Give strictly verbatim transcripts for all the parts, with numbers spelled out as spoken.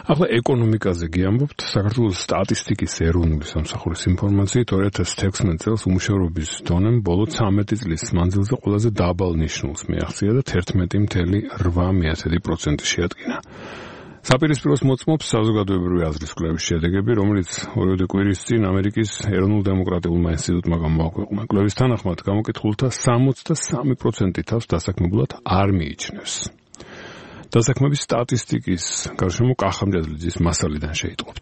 ახლა ეკონომიკაზე გიამბობთ, საქართველოს სტატისტიკის ეროვნული სამსახურის ინფორმაციით ორი ათას თექვსმეტ წელს უმუშევრობის დონემ ბოლო ცამეტი წლის მანძილზე ყველაზე დაბალ ნიშნულს მიაღწია და თერთმეტი ფاصლე რვა პროცენტი შეადგინა. საპირისპიროს მოწმობს საზოგადოებრივი აზრის კვლევის შედეგები, რომელიც ორივე კვირის წინ ამერიკის ეროვნულ-დემოკრატიულმა ინსტიტუტმა გამოაქვეყნა. კვლევის თანახმად გამოკითხულთა სამოცდა სამი პროცენტი თავს დასაქმებულად არ მიიჩნევს. დასაქმების სტატისტიკის გარშემო კახამჯაძლის მასალიდან შეიტყობთ.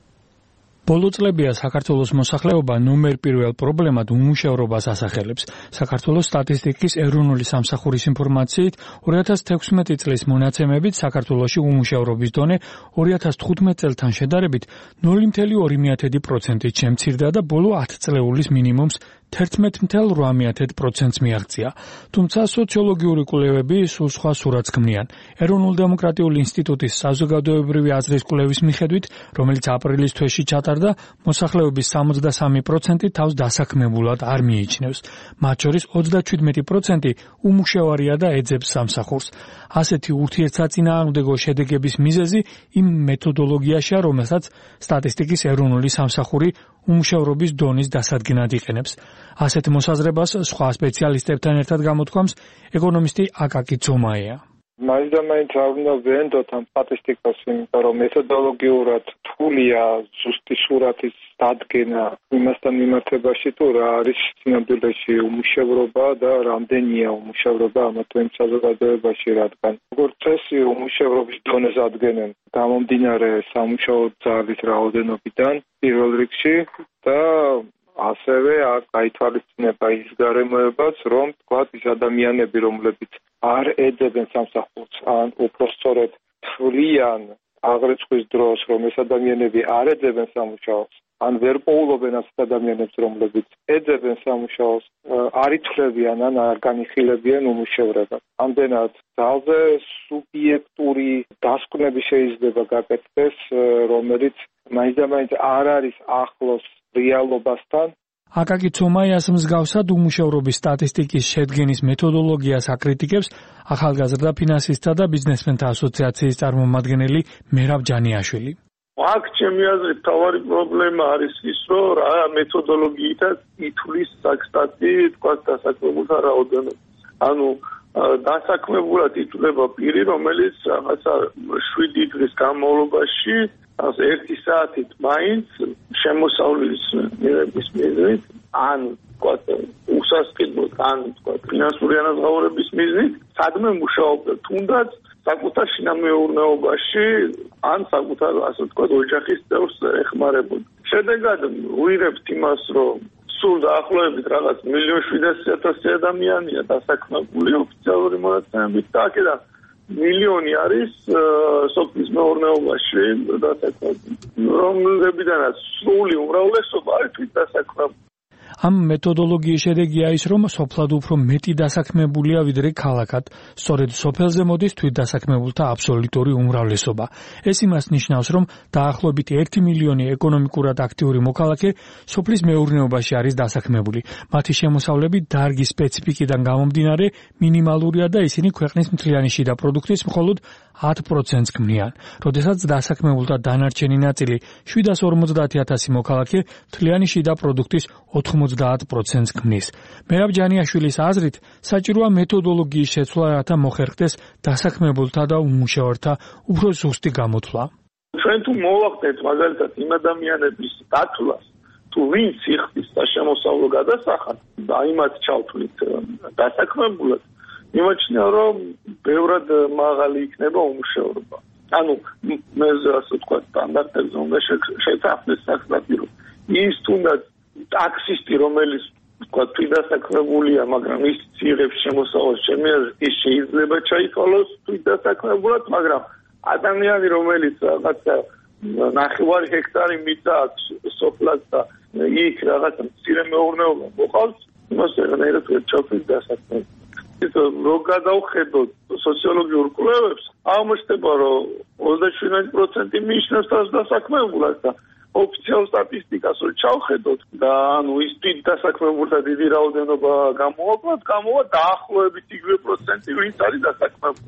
ბოლო წლებია საქართველოს მოსახლეობა ნომერ პირველ პრობლემად უმუშევრობას ასახელებს. საქართველოს სტატისტიკის ეროვნული სამსახურის ინფორმაციით ორი ათას თექვსმეტი წლის მონაცემებით საქართველოში უმუშევრობის დონე ორი ათას თხუთმეტ წელთან შედარებით ნული ფاصლე ორი პროცენტით შემცირდა და ბოლო ათი წლეულის მინიმუმს თერთმეტი ფაصლე რვა პროცენტს მიაღწია. თუმცა სოციოლოგიური კვლევები სულ სხვა სურათს ქმნიან. ეროვნულ-დემოკრატიული ინსტიტუტის საზოგადოებრივი აზრის კვლევის მიხედვით, რომელიც აპრილის თვეში ჩატარდა, მოსახლეობის სამოცდა სამი პროცენტი თავს დასაქმებულად არ მიიჩნევს. მათ შორის ოცდაშვიდმეტი პროცენტი უმუშევარია და ეძებს სამსახურს. ასეთი ურთიერთსაწინააღმდეგო შედეგების მიზეზი იმ მეთოდოლოგიაშია, რომელსაც სტატისტიკის ეროვნული სამსახური უმუშევრობის დონის დასადგენად იყენებს. ასეთ მოსაზრებას სხვა სპეციალისტებთან ერთად გამოთქვამს ეკონომისტი აკაკი ცომაია. მაინც და მაინც არ უნდა ვენდოთ ამ სტატისტიკას, იმიტომ რომ მეთოდოლოგიურად რთულია ზუსტი სურათის დადგენა იმასთან მიმართებაში, თუ რა არის ცნობილებში უმუშევრობა და რამდენია უმუშევრობა ამა თუ იმ საზოგადოებაში, რადგან როგორც წესი უმუშევრობის დონეს ადგენენ გამომდინარე სამუშაო ძალის რაოდენობიდან პირველ რიგში და ასევე გაითვალისწინება ის გარემოებაც, რომ თქვათ ის ადამიანები, რომლებიც არ ეძებენ სამსახურს, ან უпростоრედ თვლიან აღრიცხვის დროს, რომ ეს ადამიანები არ ეძებენ სამუშაოს, ან ვერ პოულობენ ასეთ ადამიანებს, რომლებიც ეძებენ სამუშაოს, არ ითვლებიან ან არ განიხილებიან უმუშევრებას. ამდენად ძალზე სუბიექტური დასკვნები შეიძლება გაკეთდეს, რომელიც მაინც და მაინც არ არის ახლოს რეალობასთან. აკაკი ცომაიას მსგავსად უმუშევრობის სტატისტიკის შედგენის მეთოდოლოგიას აკრიტიკებს ახალგაზრდა ფინანსისტთა და ბიზნესმენთა ასოციაციის წარმომადგენელი მერაბ ჯანიაშვილი. აქ ჩემი აზრით მთავარი პრობლემა არის ის, რომ რა მეთოდოლოგიითაც ითვლის სტატი თქვა დასაქმებულთა რაოდენობას. ანუ დასაქმებულად ითვლება პირი, რომელიც რაღაცა შვიდი დღის განმავლობაში אז ერთი საათით მაინც შემოსავლის მიღების მიზნით ან თქვა უსასყიდლოდ ან თქვა ფინანსური ანაზღაურების მიზნით სადმე მუშაობდა თუნდაც საკუთარ შინამეურნეობაში ან საკუთარ ასე ვთქვათ ოჯახის წევრს ეხმარებოდა. შედეგად ვიღებთ იმას, რომ სულ დაახლოებით რაღაც მილიონ შვიდასი ათასი ადამიანია დასაქმებული ოფიციალური მონაცემებით და აქედან მილიონი არის სოფლის მეურნეობაში დასაქმებული, რომლებიდანაც სრული უმრავლესობა არის თვით დასაქმებული. ამ მეთოდოლოგიის შედეგია ის, რომ სოფლად უფრო მეტი დასაქმებულია ვიდრე ქალაქად. სწორედ სოფელზე მოდის თვით დასაქმებულთა აბსოლუტური უმრავლესობა. ეს იმას ნიშნავს, რომ დაახლოებით ერთი მილიონი ეკონომიკურად აქტიური მოქალაქე სოფლის მეურნეობაში არის დასაქმებული. მათი შემოსავლები დარგის სპეციფიკიდან გამომდინარე მინიმალურია და ისინი ქვეყნის მთლიანი შიდა პროდუქტის მხოლოდ ათ პროცენტს ქმნიან. როდესაც დასაქმებულთა დანარჩენი ნაწილი შვიდას ორმოცდაათი ათასი მოქალაქე მთლიანი შიდა პროდუქტის ოთხმოცდაათ პროცენტს ქმნის. მერაბ ჯანიაშვილის აზრით, საჭიროა მეთოდოლოგიის შეცვლა, რათა მოხერხდეს დასაქმებულთა და უმუშევართა უფრო ზუსტი გამოთვლა. ჩვენ თუ მოვახდენთ მაგალითად იმ ადამიანების დათვლას, თუ ვინც იხდის და შემოსავლო გადასახად და იმათ ჩავთვლით დასაქმებულად, იმაჩნია, რომ ბევრად მაღალი იქნება უმუშევრობა. ანუ მე ასე ვთქვათ, სტანდარტებზე უნდა შეცახდეს საქმე, რომ ის თუნდაც ტაქსისტი, რომელიც თქვა თვით დასაქმებულია, მაგრამ ის იღებს შემოსავალს, ჩემი აზრით ის შეიძლება ჩაითვალოს თვით დასაქმებულად, მაგრამ ადამიანი, რომელიც რაღაცა ნახევარი ჰექტარი მიწა აქვს სოფლად და იქ რაღაცა მცირე მეურნეობა მოყავს, იმას ერთად ვერ ჩავთვლით დასაქმებულად. რო გადავხედოთ სოციოლოგიურ კვლევებს, აღმოჩნდება, რომ ოცდაშვიდმეტი პროცენტი მიიჩნევს თავს დასაქმებულად და ოფიციალურ სტატისტიკას რო ჩავხედოთ და ანუ ის თვით დასაქმებულთა დიდი რაოდენობა გამოვაკლოთ, გამოვა დაახლოებით იგივე პროცენტი, ვინც არის დასაქმებული.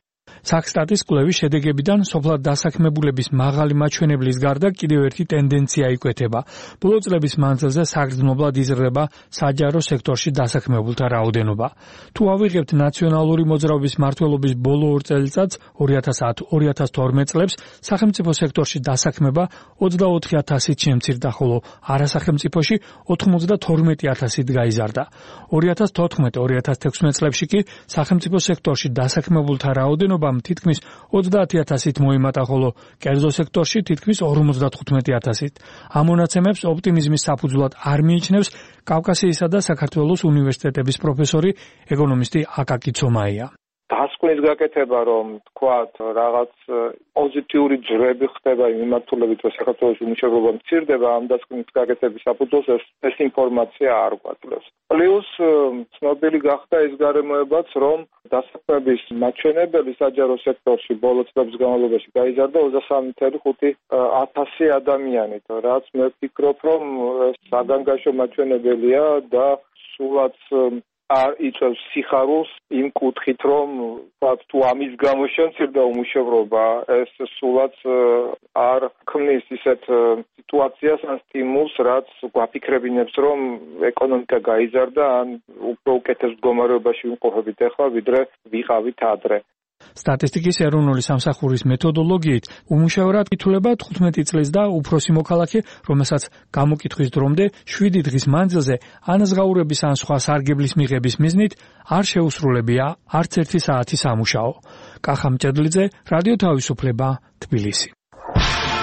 საქსტატის კვლევის შედეგებიდან სოფლად დასაქმებულების მაღალი მაჩვენებლის გარდა კიდევ ერთი ტენდენცია იკვეთება. ბოლო წლების მანძილზე საგრძნობლად იზრდება საჯარო სექტორში დასაქმებულთა რაოდენობა. თუ ავიღებთ ნაციონალური მოძრაობის მმართველობის ბოლო ორ წელიწადს ორი ათას ათი ორი ათას თორმეტ წლებს სახელმწიფო სექტორში დასაქმება ოცდაოთხი ათასით შემცირდა, ხოლო არასახელმწიფოში ოთხმოცდათორმეტი ათასით გაიზარდა. ორი ათას თოთხმეტი ორი ათას თექვსმეტ წლებში კი სახელმწიფო სექტორში დასაქმებულთა რაოდენობა თითქმის ოცდაათი ათასით მოიმატა, ხოლო კერძო სექტორში თითქმის ორმოცდათხუთმეტი ათასით. ამ მონაცემებს ოპტიმიზმის საფუძვლად არ მიიჩნევს კავკასიისა და საქართველოს უნივერსიტეტების პროფესორი, ეკონომისტი აკაკი ცომაია. დასკვნის გაკეთება, რომ თქვათ რაღაც პოზიტიური ძრები ხდება იმ მიმართულებით, რომ საქართველოს უმუშევრობა მცირდება, ამ დასკვნის გაკეთების საფუძველს ეს ინფორმაცია არ გვაძლევს. პლუს ცნობილი გახდა ის გარემოებაც, რომ დასაქმების მაჩვენებელი საჯარო სექტორში ბოლო წლების განმავლობაში გაიზარდა ოცდასამი ფاصლე ხუთი ათასი ადამიანით, რაც მე ვფიქრობ, რომ საგანგაშო მაჩვენებელია და სულაც არ იწევს სიხარულს იმ კუთხით, რომ თუ ამის გამო შემცირდა უმუშევრობა, ეს სულაც არ ქმნის ისეთ სიტუაციას ან სტიმულს, რაც გვაფიქრებინებს, რომ ეკონომიკა გაიზარდა ან უფრო უკეთეს მდგომარეობაში ვიმყოფებით ახლა, ვიდრე ვიყავით ადრე. სტატისტიკის ეროვნული სამსახურის მეთოდოლოგიით უმუშევრად ითვლება თხუთმეტი წლის და უფროსი მოქალაქე, რომელსაც გამოკითხვის დრომდე შვიდი დღის მანძილზე ანაზღაურების ან სხვა სარგებლის მიღების მიზნით არ შეუსრულებია არც ერთი საათი სამუშაო. კახა მჭედლიძე, რადიო თავისუფლება, თბილისი.